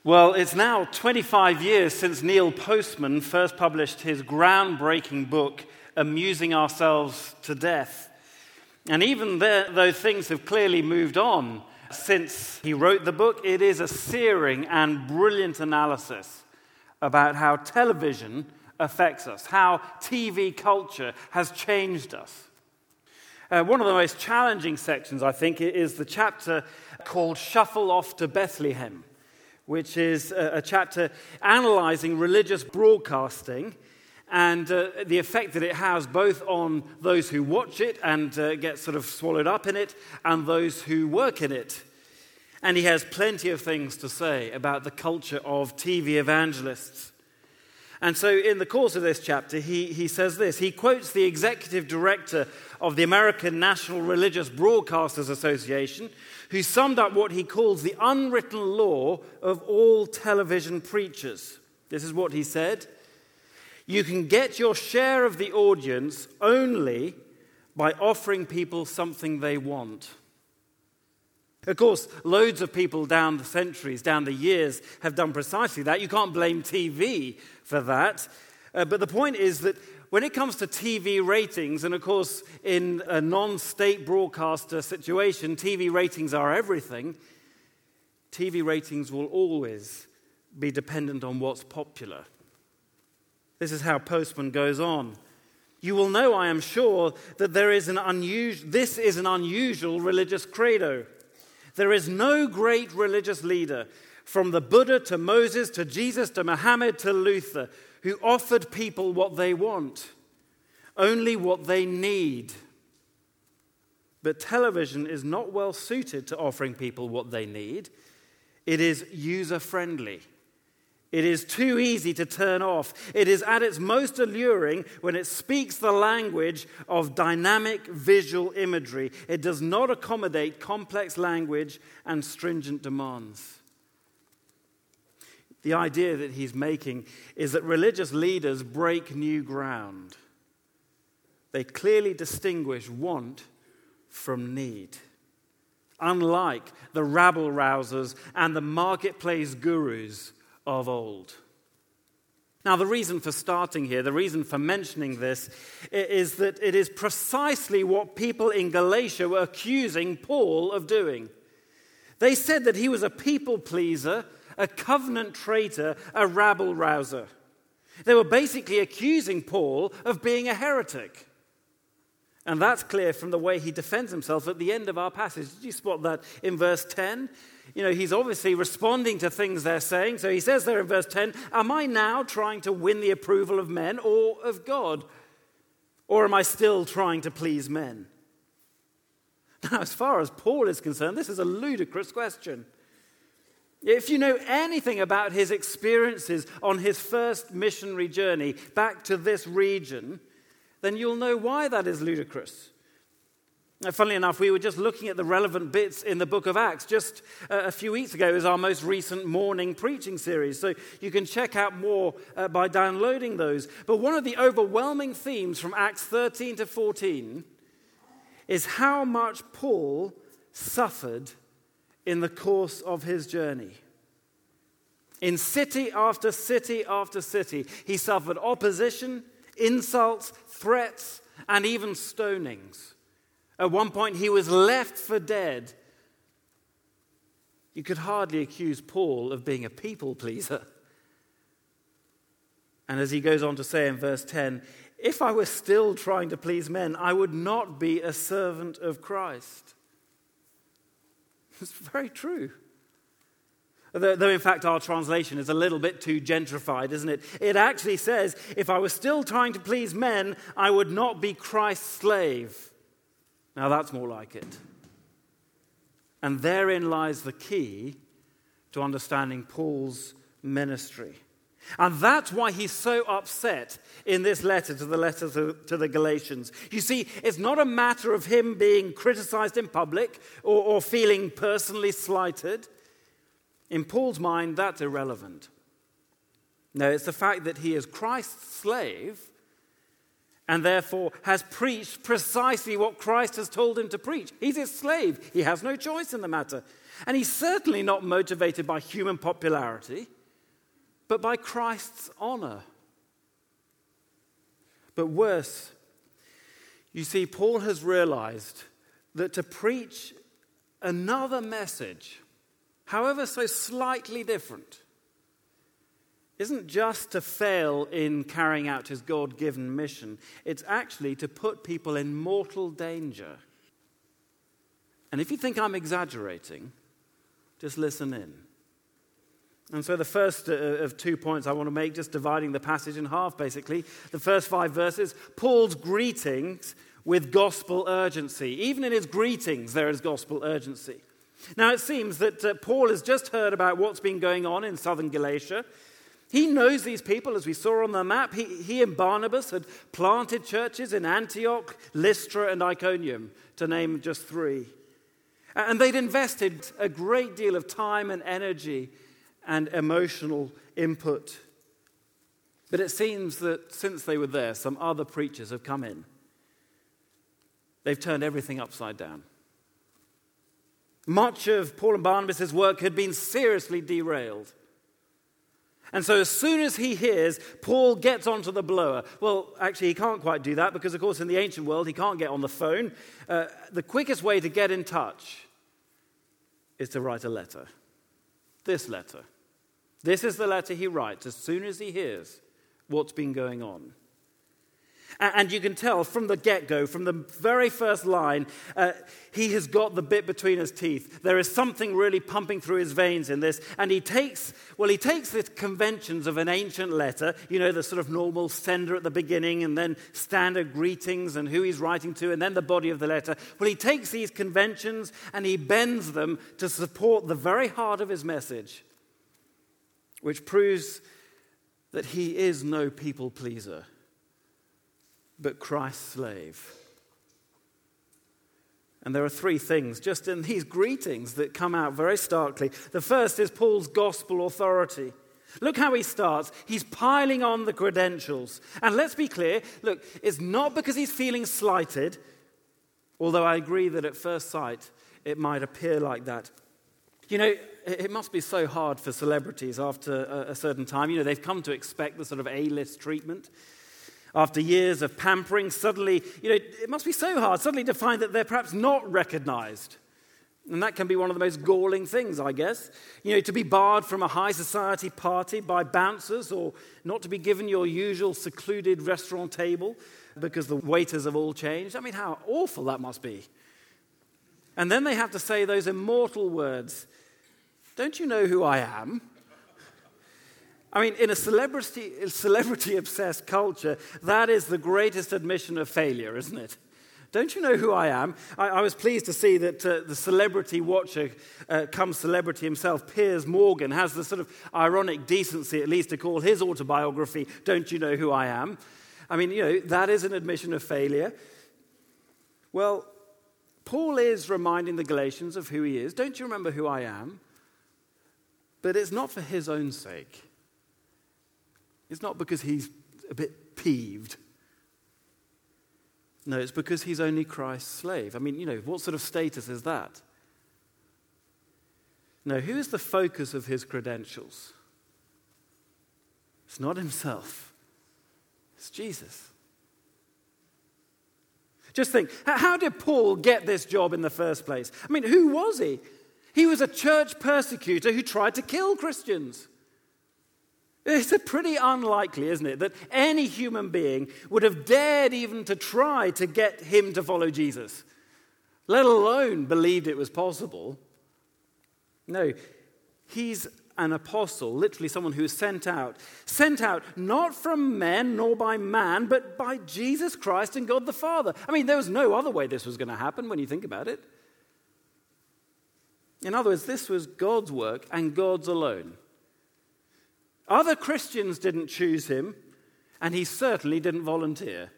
Well, it's now 25 years since Neil Postman first published his groundbreaking book, Amusing Ourselves to Death. And even though things have clearly moved on since he wrote the book, it is a searing and brilliant analysis about how television affects us, how TV culture has changed us. One of the most challenging sections, I think, is the chapter called Shuffle Off to Bethlehem, which is a chapter analyzing religious broadcasting and the effect that it has both on those who watch it and get sort of swallowed up in it and those who work in it. And he has plenty of things to say about the culture of TV evangelists. And so in the course of this chapter, he says this. He quotes the executive director of the American National Religious Broadcasters Association, who summed up what he calls the unwritten law of all television preachers. This is what he said. You can get your share of the audience only by offering people something they want. Of course, loads of people down the centuries, down the years, have done precisely that. You can't blame TV for that. But the point is that when it comes to TV ratings, and of course in a non-state broadcaster situation, TV ratings are everything, TV ratings will always be dependent on what's popular. This is how Postman goes on. You will know, I am sure, that this is an unusual religious credo. There is no great religious leader, from the Buddha to Moses to Jesus to Muhammad to Luther, who offered people what they want, only what they need. But television is not well suited to offering people what they need. It is user-friendly. It is too easy to turn off. It is at its most alluring when it speaks the language of dynamic visual imagery. It does not accommodate complex language and stringent demands. The idea that he's making is that religious leaders break new ground. They clearly distinguish want from need. Unlike the rabble-rousers and the marketplace gurus of old. Now, the reason for starting here, the reason for mentioning this, is that it is precisely what people in Galatia were accusing Paul of doing. They said that he was a people pleaser, a covenant traitor, a rabble-rouser. They were basically accusing Paul of being a heretic. And that's clear from the way he defends himself at the end of our passage. Did you spot that in verse 10? You know, he's obviously responding to things they're saying. So he says there in verse 10, am I now trying to win the approval of men or of God? Or am I still trying to please men? Now, as far as Paul is concerned, this is a ludicrous question. If you know anything about his experiences on his first missionary journey back to this region, then you'll know why that is ludicrous. Now, funnily enough, we were just looking at the relevant bits in the book of Acts. Just a few weeks ago is our most recent morning preaching series, so you can check out more by downloading those. But one of the overwhelming themes from Acts 13 to 14 is how much Paul suffered in the course of his journey. In city after city after city, he suffered opposition, insults, threats, and even stonings. At one point, he was left for dead. You could hardly accuse Paul of being a people pleaser. And as he goes on to say in verse 10, if I were still trying to please men, I would not be a servant of Christ. It's very true. Though, in fact, our translation is a little bit too gentrified, isn't it? It actually says, if I was still trying to please men, I would not be Christ's slave. Now, that's more like it. And therein lies the key to understanding Paul's ministry. And that's why he's so upset in this letter to the Galatians. You see, it's not a matter of him being criticized in public or feeling personally slighted. In Paul's mind, that's irrelevant. No, it's the fact that he is Christ's slave and therefore has preached precisely what Christ has told him to preach. He's his slave. He has no choice in the matter. And he's certainly not motivated by human popularity, but by Christ's honor. But worse, you see, Paul has realized that to preach another message, however so slightly different, isn't just to fail in carrying out his God-given mission. It's actually to put people in mortal danger. And if you think I'm exaggerating, just listen in. And so the first of 2 points I want to make, just dividing the passage in half basically, the first 5 verses, Paul's greetings with gospel urgency. Even in his greetings there is gospel urgency. Now it seems that Paul has just heard about what's been going on in southern Galatia. He knows these people, as we saw on the map. He and Barnabas had planted churches in Antioch, Lystra, and Iconium, to name just 3. And they'd invested a great deal of time and energy and emotional input. But it seems that since they were there, some other preachers have come in. They've turned everything upside down. Much of Paul and Barnabas' work had been seriously derailed. And so as soon as he hears, Paul gets onto the blower. Well, actually, he can't quite do that because, of course, in the ancient world, he can't get on the phone. The quickest way to get in touch is to write a letter. This letter. This is the letter he writes as soon as he hears what's been going on. And you can tell from the get-go, from the very first line, he has got the bit between his teeth. There is something really pumping through his veins in this. And he takes the conventions of an ancient letter, you know, the sort of normal sender at the beginning and then standard greetings and who he's writing to and then the body of the letter. Well, he takes these conventions and he bends them to support the very heart of his message, which proves that he is no people pleaser, but Christ's slave. And there are 3 things just in these greetings that come out very starkly. The first is Paul's gospel authority. Look how he starts. He's piling on the credentials. And let's be clear, look, it's not because he's feeling slighted, although I agree that at first sight it might appear like that. You know, it must be so hard for celebrities after a certain time. You know, they've come to expect the sort of A-list treatment. After years of pampering, suddenly, you know, it must be so hard suddenly to find that they're perhaps not recognized. And that can be one of the most galling things, I guess. You know, to be barred from a high society party by bouncers or not to be given your usual secluded restaurant table because the waiters have all changed. I mean, how awful that must be. And then they have to say those immortal words, "Don't you know who I am?" I mean, in a celebrity-obsessed culture, that is the greatest admission of failure, isn't it? Don't you know who I am? I was pleased to see that the celebrity watcher, come celebrity himself, Piers Morgan, has the sort of ironic decency, at least, to call his autobiography, "Don't you know who I am?" I mean, you know, that is an admission of failure. Well, Paul is reminding the Galatians of who he is. Don't you remember who I am? But it's not for his own sake. It's not because he's a bit peeved. No, it's because he's only Christ's slave. I mean, you know, what sort of status is that? No, who is the focus of his credentials? It's not himself. It's Jesus. Just think, how did Paul get this job in the first place? I mean, who was he? He was a church persecutor who tried to kill Christians. It's pretty unlikely, isn't it, that any human being would have dared even to try to get him to follow Jesus, let alone believed it was possible. No, he's an apostle, literally someone who is sent out not from men nor by man, but by Jesus Christ and God the Father. I mean, there was no other way this was going to happen when you think about it. In other words, this was God's work and God's alone. Other Christians didn't choose him, and he certainly didn't volunteer.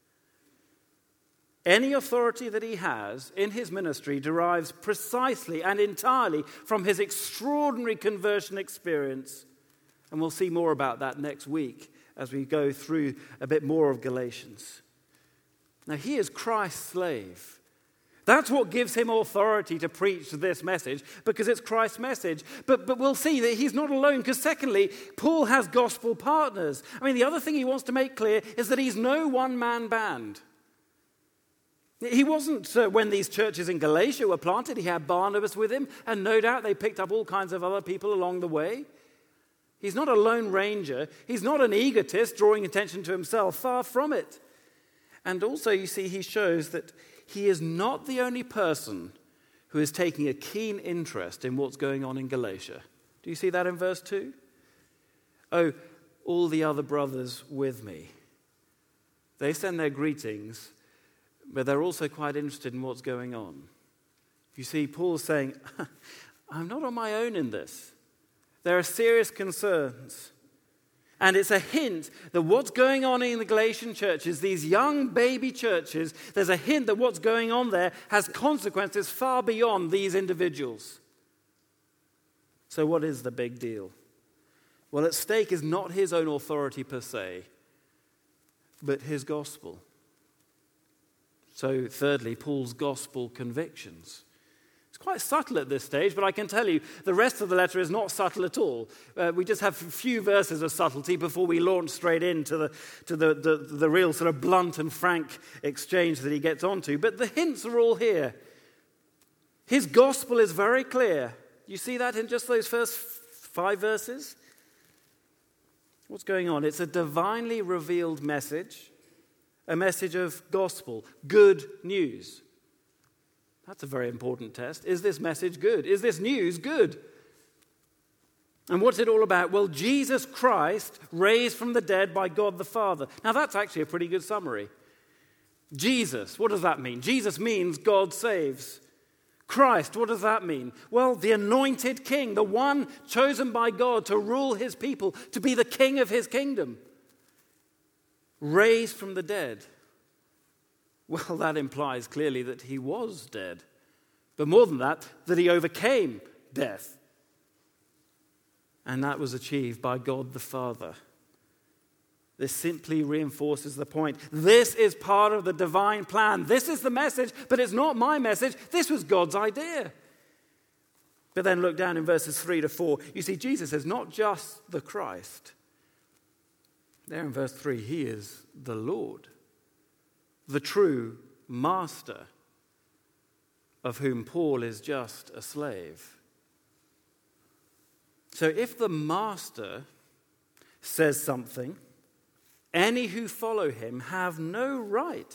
Any authority that he has in his ministry derives precisely and entirely from his extraordinary conversion experience. And we'll see more about that next week as we go through a bit more of Galatians. Now, he is Christ's slave. That's what gives him authority to preach this message, because it's Christ's message. But we'll see that he's not alone, because secondly, Paul has gospel partners. I mean, the other thing he wants to make clear is that he's no one-man band. He wasn't, when these churches in Galatia were planted, he had Barnabas with him, and no doubt they picked up all kinds of other people along the way. He's not a lone ranger. He's not an egotist drawing attention to himself. Far from it. And also, you see, he shows that he is not the only person who is taking a keen interest in what's going on in Galatia. Do you see that in verse 2? Oh, all the other brothers with me. They send their greetings, but they're also quite interested in what's going on. You see, Paul's saying, I'm not on my own in this. There are serious concerns. And it's a hint that what's going on in the Galatian churches, these young baby churches, there's a hint that what's going on there has consequences far beyond these individuals. So what is the big deal? Well, at stake is not his own authority per se, but his gospel. So thirdly, Paul's gospel convictions. It's quite subtle at this stage, but I can tell you the rest of the letter is not subtle at all. We just have a few verses of subtlety before we launch straight into the real sort of blunt and frank exchange that he gets onto. But the hints are all here. His gospel is very clear. You see that in just those first 5 verses? What's going on? It's a divinely revealed message, a message of gospel, good news. That's a very important test. Is this message good? Is this news good? And what's it all about? Well, Jesus Christ raised from the dead by God the Father. Now, that's actually a pretty good summary. Jesus, what does that mean? Jesus means God saves. Christ, what does that mean? Well, the anointed king, the one chosen by God to rule his people, to be the king of his kingdom. Raised from the dead. Well, that implies clearly that he was dead. But more than that he overcame death. And that was achieved by God the Father. This simply reinforces the point. This is part of the divine plan. This is the message, but it's not my message. This was God's idea. But then look down in verses 3 to 4. You see, Jesus is not just the Christ. There in verse 3, he is the Lord. The true master, of whom Paul is just a slave. So if the master says something, any who follow him have no right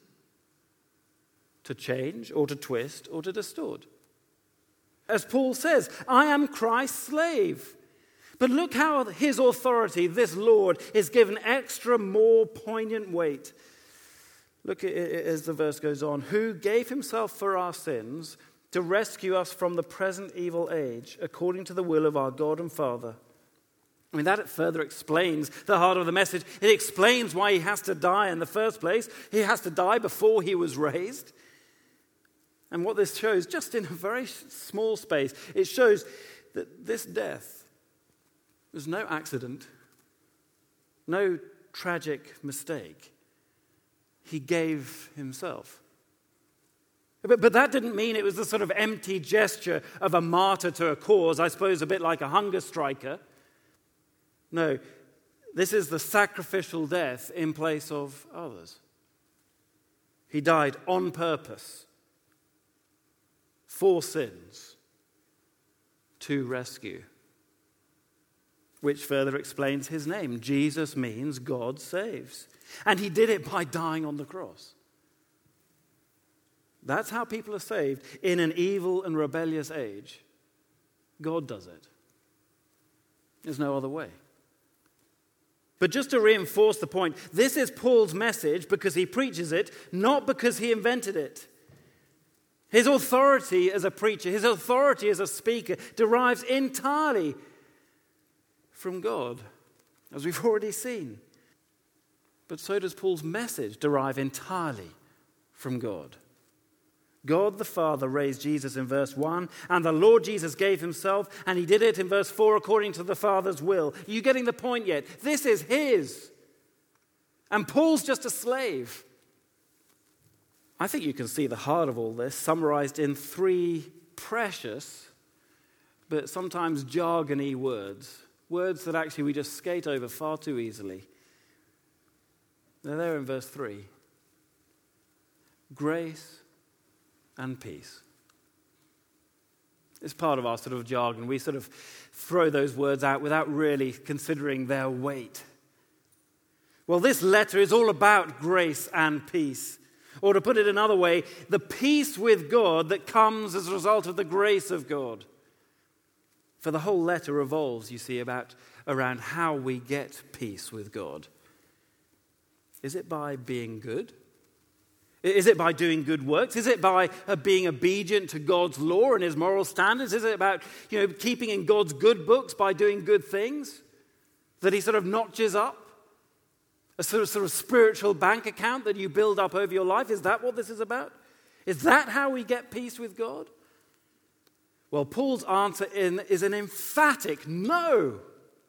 to change or to twist or to distort. As Paul says, I am Christ's slave. But look how his authority, this Lord, is given extra more poignant weight. Look as the verse goes on. Who gave himself for our sins to rescue us from the present evil age, according to the will of our God and Father. I mean, that further explains the heart of the message. It explains why he has to die in the first place. He has to die before he was raised. And what this shows, just in a very small space, it shows that this death was no accident, no tragic mistake. He gave himself. But that didn't mean it was the sort of empty gesture of a martyr to a cause, I suppose a bit like a hunger striker. No, this is the sacrificial death in place of others. He died on purpose for sins to rescue, which further explains his name. Jesus means God saves. And he did it by dying on the cross. That's how people are saved in an evil and rebellious age. God does it. There's no other way. But just to reinforce the point, this is Paul's message because he preaches it, not because he invented it. His authority as a preacher, his authority as a speaker derives entirely from God, as we've already seen. But so does Paul's message derive entirely from God. God the Father raised Jesus in verse 1, and the Lord Jesus gave himself, and he did it in verse 4 according to the Father's will. Are you getting the point yet? This is his. And Paul's just a slave. I think you can see the heart of all this summarized in three precious but sometimes jargony words. Words that actually we just skate over far too easily. They're there in verse 3. Grace and peace. It's part of our sort of jargon. We sort of throw those words out without really considering their weight. Well, this letter is all about grace and peace. Or to put it another way, the peace with God that comes as a result of the grace of God. For the whole letter revolves, you see, around how we get peace with God. Is it by being good? Is it by doing good works? Is it by being obedient to God's law and his moral standards? Is it about, keeping in God's good books by doing good things that he sort of notches up? A sort of spiritual bank account that you build up over your life? Is that what this is about? Is that how we get peace with God? Well, Paul's answer is an emphatic no.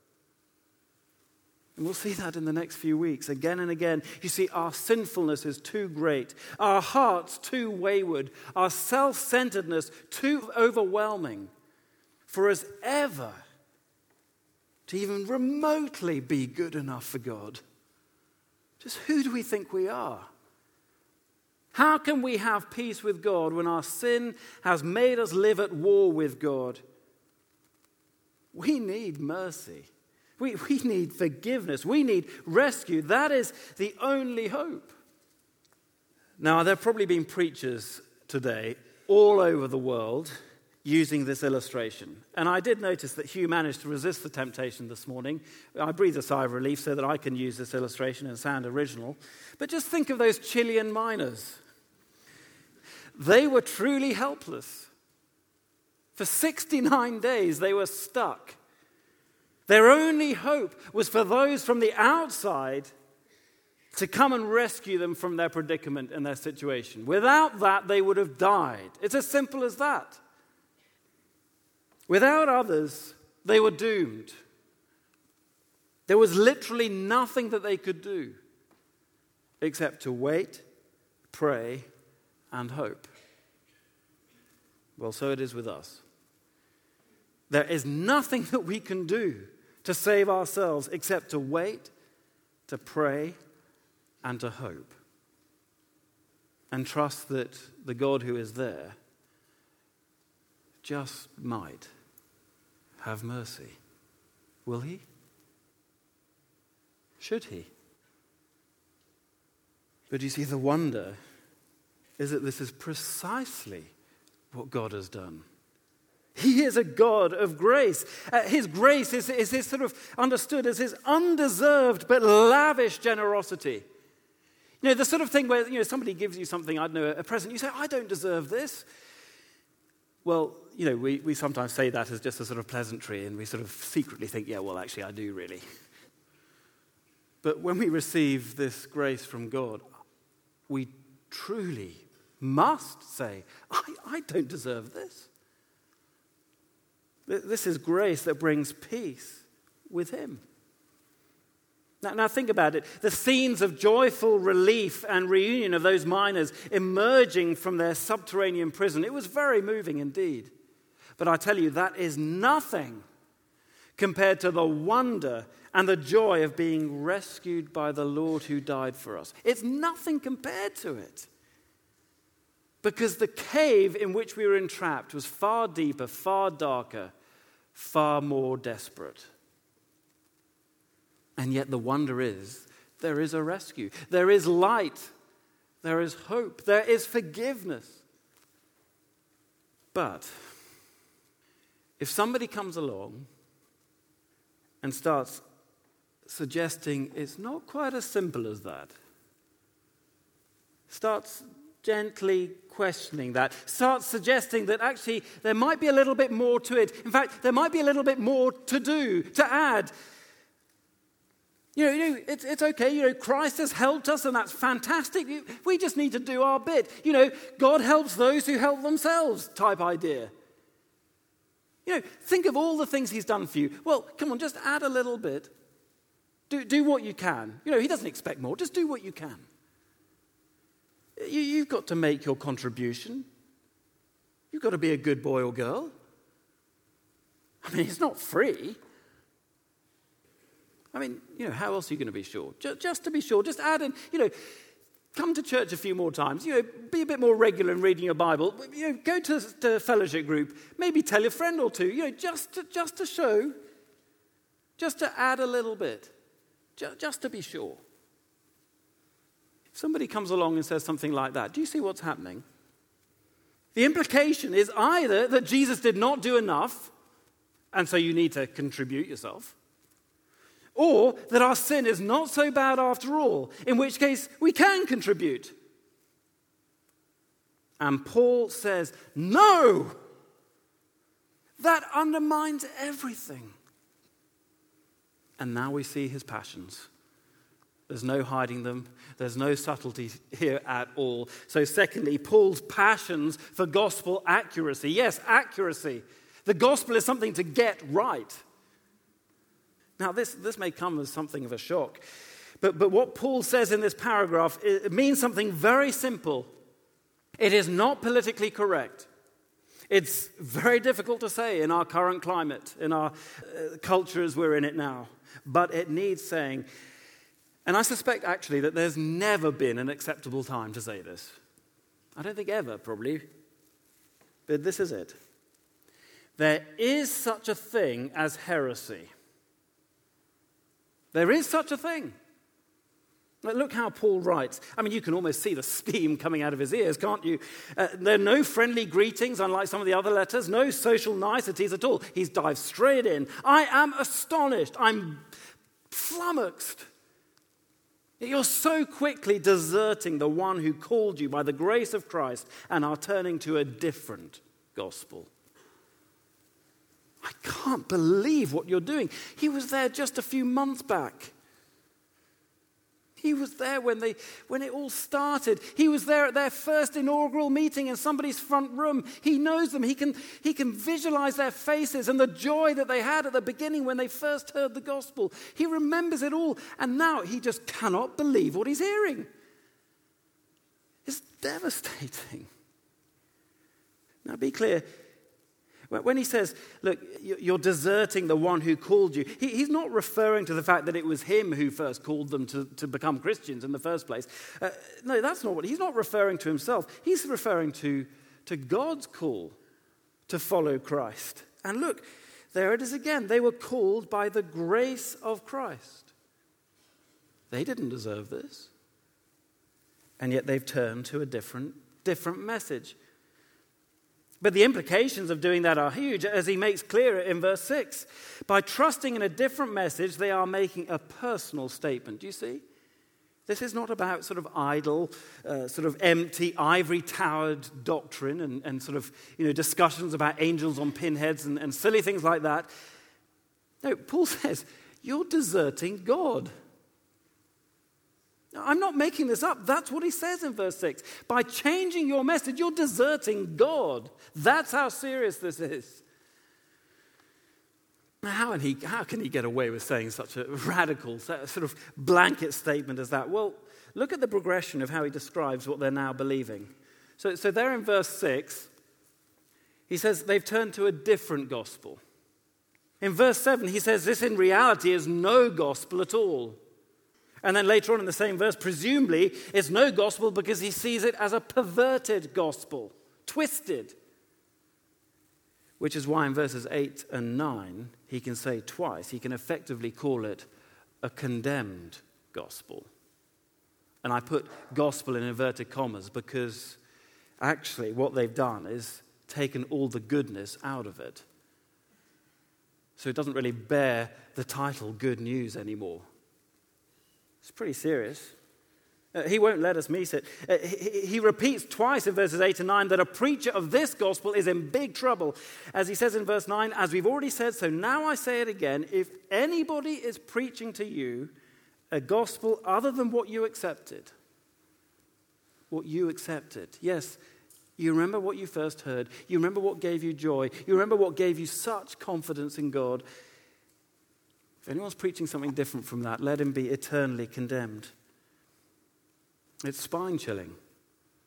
And we'll see that in the next few weeks, again and again. You see, our sinfulness is too great, our hearts too wayward, our self-centeredness too overwhelming for us ever to even remotely be good enough for God. Just who do we think we are? How can we have peace with God when our sin has made us live at war with God? We need mercy. We need forgiveness. We need rescue. That is the only hope. Now, there have probably been preachers today all over the world using this illustration. And I did notice that Hugh managed to resist the temptation this morning. I breathed a sigh of relief so that I can use this illustration and sound original. But just think of those Chilean miners. They were truly helpless. For 69 days, they were stuck. Their only hope was for those from the outside to come and rescue them from their predicament and their situation. Without that, they would have died. It's as simple as that. Without others, they were doomed. There was literally nothing that they could do except to wait, pray, and hope. Well, so it is with us. There is nothing that we can do to save ourselves except to wait, to pray, and to hope. And trust that the God who is there just might have mercy. Will he? Should he? But you see, the wonder is that this is precisely what God has done. He is a God of grace. His grace is his sort of understood as his undeserved but lavish generosity. The sort of thing where, somebody gives you something, I don't know, a present, you say, I don't deserve this. Well, we sometimes say that as just a sort of pleasantry, and we sort of secretly think, yeah, well, actually, I do really. But when we receive this grace from God, we truly must say, I don't deserve this. This is grace that brings peace with him. Now think about it. The scenes of joyful relief and reunion of those miners emerging from their subterranean prison, it was very moving indeed. But I tell you, that is nothing compared to the wonder and the joy of being rescued by the Lord who died for us. It's nothing compared to it. Because the cave in which we were entrapped was far deeper, far darker, far more desperate. And yet the wonder is, there is a rescue. There is light. There is hope. There is forgiveness. But if somebody comes along and starts suggesting it's not quite as simple as that, starts gently questioning that, starts suggesting that actually there might be a little bit more to it. In fact, there might be a little bit more to do, to add. It's okay. Christ has helped us, and that's fantastic. We just need to do our bit. God helps those who help themselves type idea. Think of all the things he's done for you. Well, come on, just add a little bit. Do what you can. He doesn't expect more. Just do what you can. You've got to make your contribution. You've got to be a good boy or girl. I mean, it's not free. I mean, how else are you going to be sure? Just to be sure, just add in, come to church a few more times. Be a bit more regular in reading your Bible. Go to fellowship group. Maybe tell a friend or two. Just to show, just to add a little bit, just to be sure. If somebody comes along and says something like that, do you see what's happening? The implication is either that Jesus did not do enough, and so you need to contribute yourself, or that our sin is not so bad after all, in which case we can contribute. And Paul says, no! That undermines everything. And now we see his passions. There's no hiding them. There's no subtlety here at all. So secondly, Paul's passions for gospel accuracy. Yes, accuracy. The gospel is something to get right. Now, this may come as something of a shock. But what Paul says in this paragraph, it means something very simple. It is not politically correct. It's very difficult to say in our current climate, in our culture as we're in it now. But it needs saying. And I suspect, actually, that there's never been an acceptable time to say this. I don't think ever, probably. But this is it. There is such a thing as heresy. There is such a thing. Look how Paul writes. I mean, you can almost see the steam coming out of his ears, can't you? There are no friendly greetings, unlike some of the other letters. No social niceties at all. He's dived straight in. I am astonished. I'm flummoxed. You're so quickly deserting the one who called you by the grace of Christ and are turning to a different gospel. I can't believe what you're doing. He was there just a few months back. He was there when it all started. He was there at their first inaugural meeting in somebody's front room. He knows them. He can visualize their faces and the joy that they had at the beginning when they first heard the gospel. He remembers it all. And now he just cannot believe what he's hearing. It's devastating. Now be clear. When he says, look, you're deserting the one who called you, he's not referring to the fact that it was him who first called them to become Christians in the first place. No, that's not what, he's not referring to himself. He's referring to God's call to follow Christ. And look, there it is again. They were called by the grace of Christ. They didn't deserve this. And yet they've turned to a different message. But the implications of doing that are huge, as he makes clear in verse 6. By trusting in a different message, they are making a personal statement. Do you see? This is not about sort of idle, sort of empty, ivory-towered doctrine and sort of, discussions about angels on pinheads and silly things like that. No, Paul says, you're deserting God. I'm not making this up. That's what he says in verse 6. By changing your message, you're deserting God. That's how serious this is. How can he get away with saying such a radical, sort of blanket statement as that? Well, look at the progression of how he describes what they're now believing. So there in verse 6, he says they've turned to a different gospel. In verse 7, he says this in reality is no gospel at all. And then later on in the same verse, presumably, it's no gospel because he sees it as a perverted gospel, twisted. Which is why in verses 8 and 9, he can say twice, he can effectively call it a condemned gospel. And I put gospel in inverted commas because actually what they've done is taken all the goodness out of it. So it doesn't really bear the title good news anymore. It's pretty serious. He won't let us miss it. He repeats twice in verses 8 and 9 that a preacher of this gospel is in big trouble. As he says in verse 9, as we've already said, so now I say it again, if anybody is preaching to you a gospel other than what you accepted, yes, you remember what you first heard, you remember what gave you joy, you remember what gave you such confidence in God. If anyone's preaching something different from that, let him be eternally condemned. It's spine-chilling.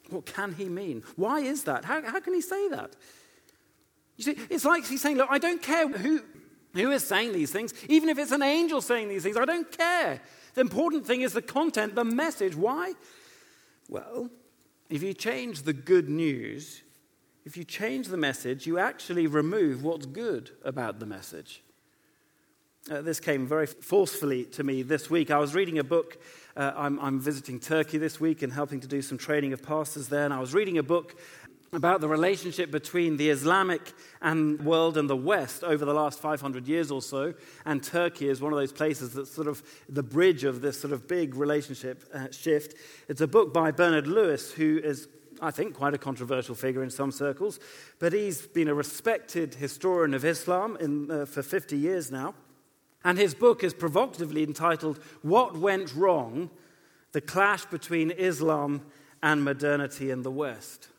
What can he mean? Why is that? How can he say that? You see, it's like he's saying, look, I don't care who is saying these things. Even if it's an angel saying these things, I don't care. The important thing is the content, the message. Why? Well, if you change the good news, if you change the message, you actually remove what's good about the message. This came very forcefully to me this week. I was reading a book. I'm visiting Turkey this week and helping to do some training of pastors there. And I was reading a book about the relationship between the Islamic world and the West over the last 500 years or so. And Turkey is one of those places that's sort of the bridge of this sort of big relationship shift. It's a book by Bernard Lewis, who is, I think, quite a controversial figure in some circles. But he's been a respected historian of Islam for 50 years now. And his book is provocatively entitled, What Went Wrong? The Clash Between Islam and Modernity in the West.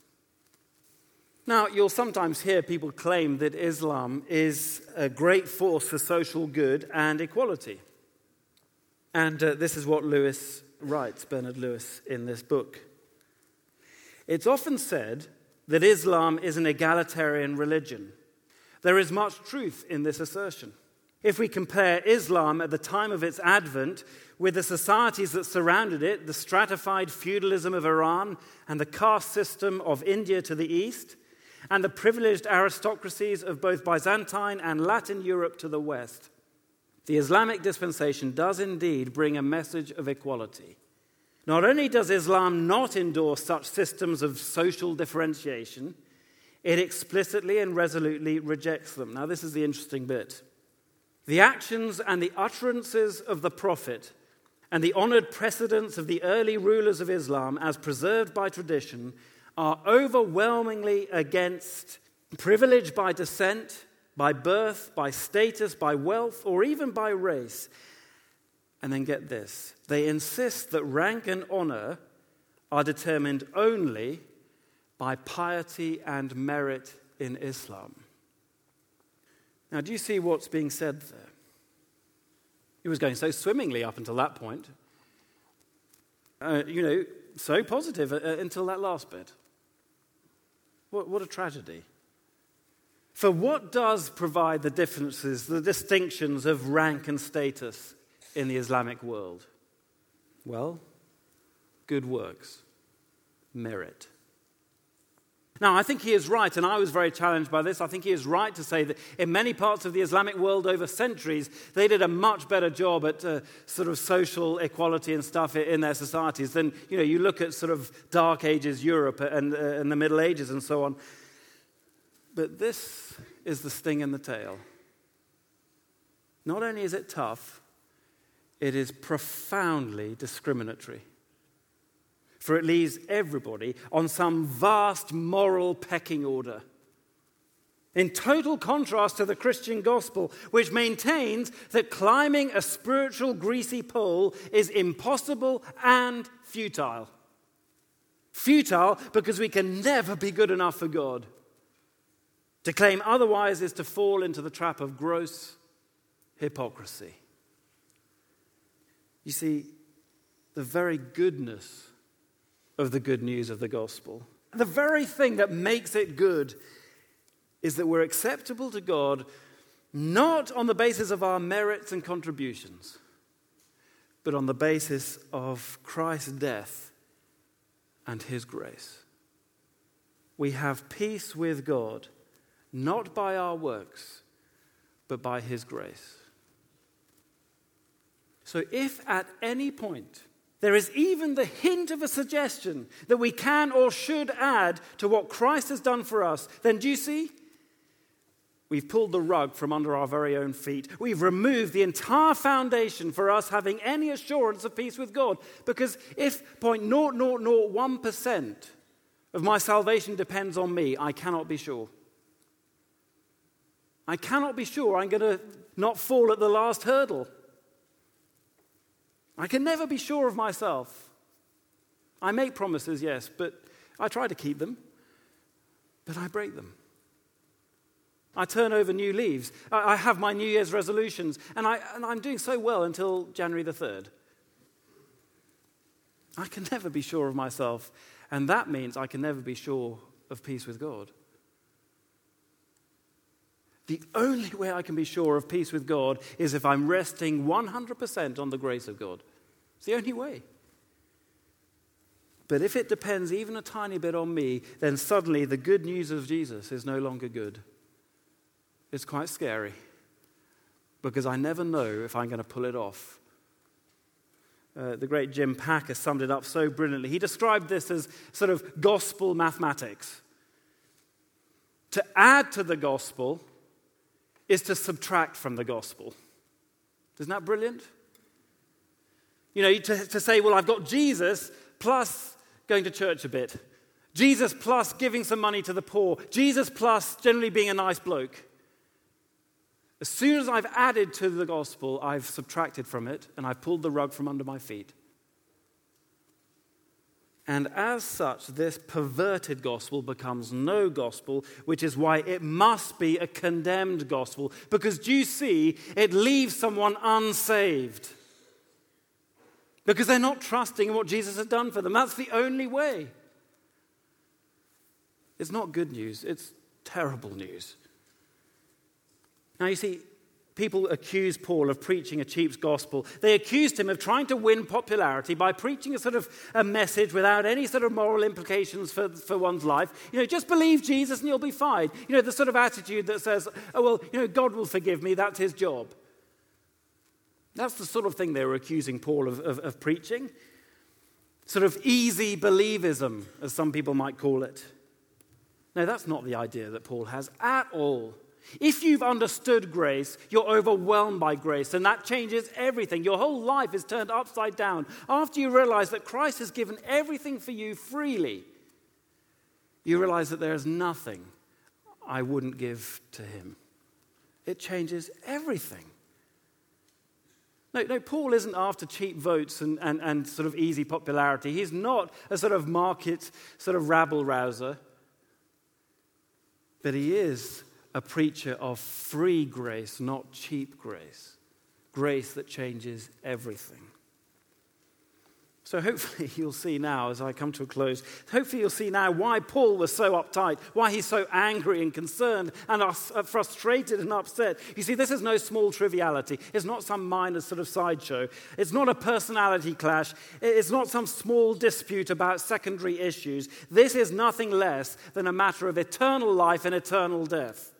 Now, you'll sometimes hear people claim that Islam is a great force for social good and equality. And this is what Lewis writes, Bernard Lewis, in this book. It's often said that Islam is an egalitarian religion. There is much truth in this assertion. If we compare Islam at the time of its advent with the societies that surrounded it, the stratified feudalism of Iran and the caste system of India to the east, and the privileged aristocracies of both Byzantine and Latin Europe to the west, the Islamic dispensation does indeed bring a message of equality. Not only does Islam not endorse such systems of social differentiation, it explicitly and resolutely rejects them. Now, this is the interesting bit. The actions and the utterances of the Prophet and the honored precedents of the early rulers of Islam, as preserved by tradition, are overwhelmingly against privilege by descent, by birth, by status, by wealth, or even by race. And then get this, they insist that rank and honor are determined only by piety and merit in Islam. Now, do you see what's being said there? It was going so swimmingly up until that point. So positive until that last bit. What a tragedy. For what does provide the differences, the distinctions of rank and status in the Islamic world? Well, good works, merit. Now, I think he is right, and I was very challenged by this. I think he is right to say that in many parts of the Islamic world over centuries, they did a much better job at sort of social equality and stuff in their societies than, you look at sort of Dark Ages Europe and the Middle Ages and so on. But this is the sting in the tail. Not only is it tough, it is profoundly discriminatory. For it leaves everybody on some vast moral pecking order. In total contrast to the Christian gospel, which maintains that climbing a spiritual greasy pole is impossible and futile. Futile because we can never be good enough for God. To claim otherwise is to fall into the trap of gross hypocrisy. You see, the very goodness of the good news of the gospel, the very thing that makes it good, is that we're acceptable to God not on the basis of our merits and contributions, but on the basis of Christ's death and his grace. We have peace with God, not by our works, but by his grace. So if at any point there is even the hint of a suggestion that we can or should add to what Christ has done for us, then do you see? We've pulled the rug from under our very own feet. We've removed the entire foundation for us having any assurance of peace with God. Because if 0.0001% of my salvation depends on me, I cannot be sure. I cannot be sure I'm going to not fall at the last hurdle. I can never be sure of myself. I make promises, yes, but I try to keep them, but I break them. I turn over new leaves. I have my New Year's resolutions, and I'm doing so well until January the 3rd. I can never be sure of myself, And that means I can never be sure of peace with God. The only way I can be sure of peace with God is if I'm resting 100% on the grace of God. It's the only way. But if it depends even a tiny bit on me, then suddenly the good news of Jesus is no longer good. It's quite scary because I never know if I'm going to pull it off. The great Jim Packer summed it up so brilliantly. He described this as sort of gospel mathematics. To add to the gospel is to subtract from the gospel. Isn't that brilliant? You know, to say, well, I've got Jesus plus going to church a bit. Jesus plus giving some money to the poor. Jesus plus generally being a nice bloke. As soon as I've added to the gospel, I've subtracted from it and I've pulled the rug from under my feet. And as such, this perverted gospel becomes no gospel, which is why it must be a condemned gospel. Because, do you see, it leaves someone unsaved. Because they're not trusting in what Jesus has done for them. That's the only way. It's not good news, it's terrible news. Now, you see, people accuse Paul of preaching a cheap gospel. They accused him of trying to win popularity by preaching a sort of a message without any sort of moral implications for one's life. You know, just believe Jesus and you'll be fine. You know, the sort of attitude that says, oh, well, you know, God will forgive me, that's his job. That's the sort of thing they were accusing Paul of preaching. Sort of easy believism, as some people might call it. No, that's not the idea that Paul has at all. If you've understood grace, you're overwhelmed by grace, and that changes everything. Your whole life is turned upside down. After you realize that Christ has given everything for you freely, you realize that there is nothing I wouldn't give to him. It changes everything. No, Paul isn't after cheap votes and sort of easy popularity. He's not a sort of market sort of rabble-rouser. But he is a preacher of free grace, not cheap grace. Grace that changes everything. So hopefully you'll see now, as I come to a close, hopefully you'll see now why Paul was so uptight, why he's so angry and concerned and frustrated and upset. You see, this is no small triviality. It's not some minor sort of sideshow. It's not a personality clash. It's not some small dispute about secondary issues. This is nothing less than a matter of eternal life and eternal death.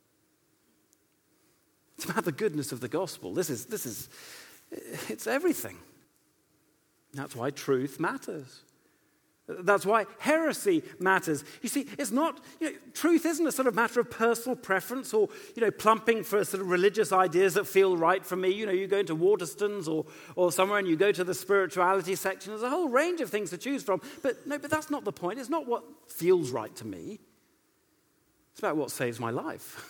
It's about the goodness of the gospel. It's everything. That's why truth matters. That's why heresy matters. You see, it's not, truth isn't a sort of matter of personal preference or, plumping for sort of religious ideas that feel right for me. You go into Waterstones or somewhere and you go to the spirituality section. There's a whole range of things to choose from. But that's not the point. It's not what feels right to me. It's about what saves my life.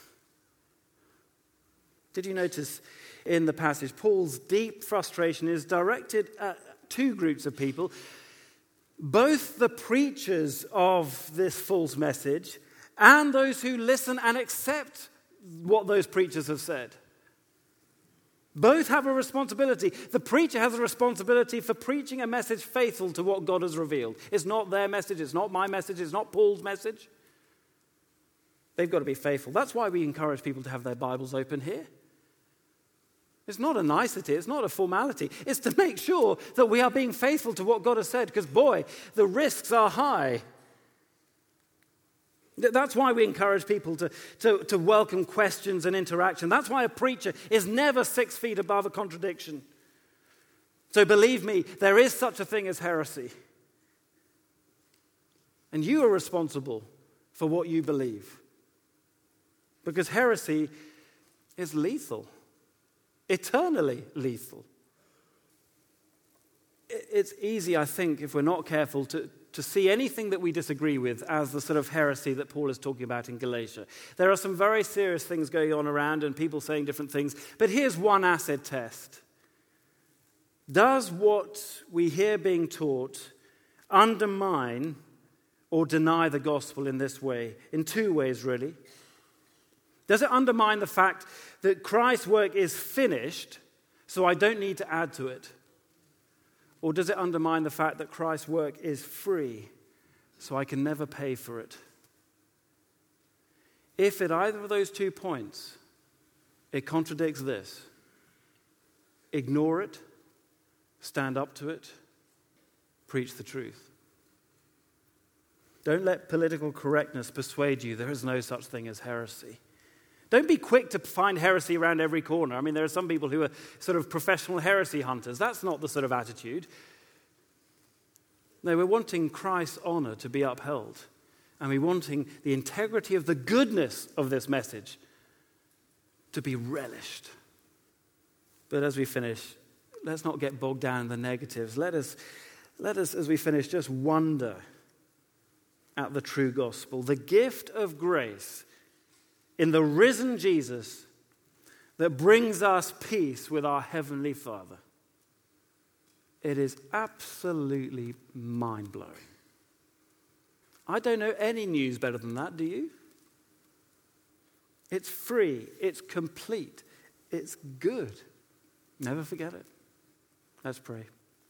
Did you notice in the passage, Paul's deep frustration is directed at two groups of people, both the preachers of this false message and those who listen and accept what those preachers have said. Both have a responsibility. The preacher has a responsibility for preaching a message faithful to what God has revealed. It's not their message, it's not my message, it's not Paul's message. They've got to be faithful. That's why we encourage people to have their Bibles open here. It's not a nicety, it's not a formality. It's to make sure that we are being faithful to what God has said, because boy, the risks are high. That's why we encourage people to welcome questions and interaction. That's why a preacher is never 6 feet above a contradiction. So believe me, there is such a thing as heresy. And you are responsible for what you believe. Because heresy is lethal. Eternally lethal. It's easy, I think, if we're not careful, to see anything that we disagree with as the sort of heresy that Paul is talking about in Galatia. There are some very serious things going on around and people saying different things. But here's one acid test. Does what we hear being taught undermine or deny the gospel in this way? In two ways, really. Does it undermine the fact that Christ's work is finished, so I don't need to add to it? Or does it undermine the fact that Christ's work is free, so I can never pay for it. If at either of those 2 points it contradicts this, ignore it, stand up to it, preach the truth. Don't let political correctness persuade you there is no such thing as heresy. Don't be quick to find heresy around every corner. I mean, there are some people who are sort of professional heresy hunters. That's not the sort of attitude. No, we're wanting Christ's honor to be upheld. And we're wanting the integrity of the goodness of this message to be relished. But as we finish, let's not get bogged down in the negatives. Let us, as we finish, just wonder at the true gospel, the gift of grace in the risen Jesus that brings us peace with our Heavenly Father. It is absolutely mind-blowing. I don't know any news better than that, do you? It's free, it's complete, it's good. Never forget it. Let's pray.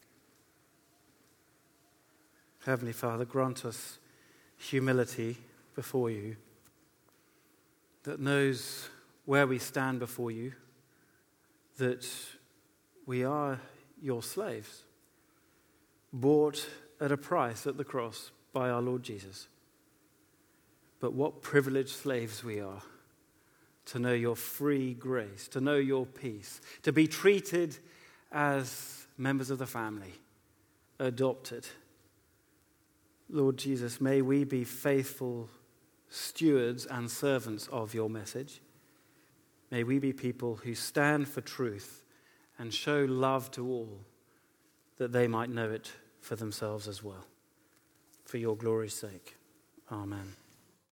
Heavenly Father, grant us humility before you that knows where we stand before you, that we are your slaves, bought at a price at the cross by our Lord Jesus. But what privileged slaves we are to know your free grace, to know your peace, to be treated as members of the family, adopted. Lord Jesus, may we be faithful stewards and servants of your message. May we be people who stand for truth and show love to all, that they might know it for themselves as well. For your glory's sake. Amen.